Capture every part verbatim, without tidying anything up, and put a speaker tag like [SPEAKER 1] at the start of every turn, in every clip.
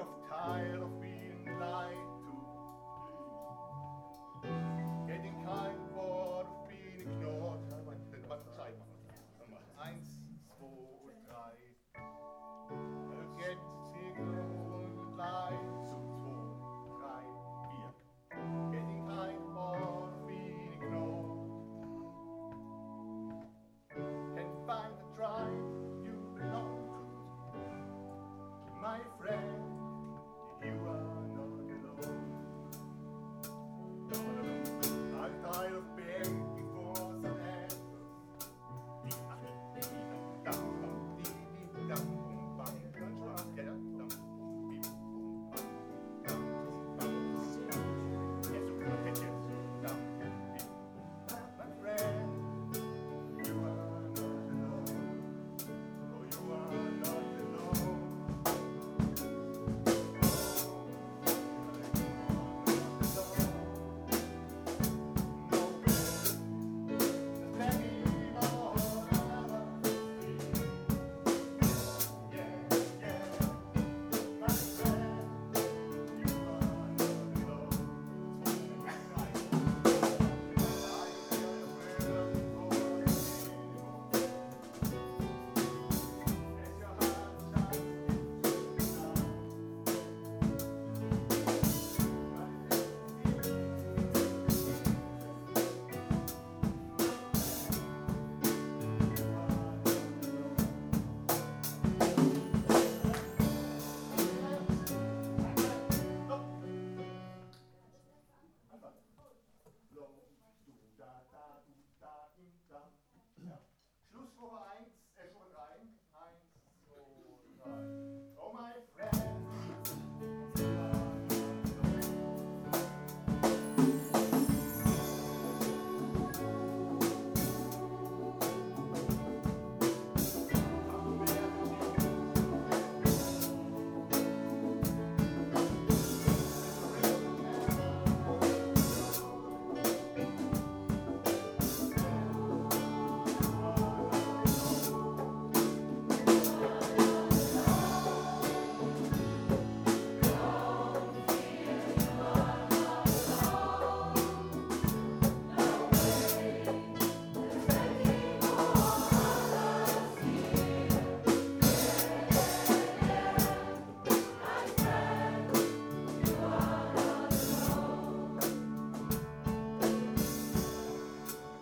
[SPEAKER 1] of tired of being lied to. Getting kind bored of being ignored. Was schreiben wir? Nochmal. Eins, zwei und drei. Get ignored und lied to. Zwei, drei, vier. Getting kind bored of being ignored. Can't find the tribe you belong to. My friend, you are not alone. I'm tired of begging for some answers. Dum bum dee dum bum bum. Don't you ask? Yeah, dum bim bum bum dum bum. Yes, okay, yes. Dum bim. My friend, you are not alone. Oh, you are not alone. Schlusswoche eins, äh, Woche drei. eins, zwei, drei. Oh, my friend.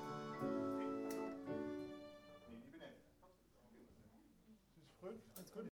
[SPEAKER 1] That's good.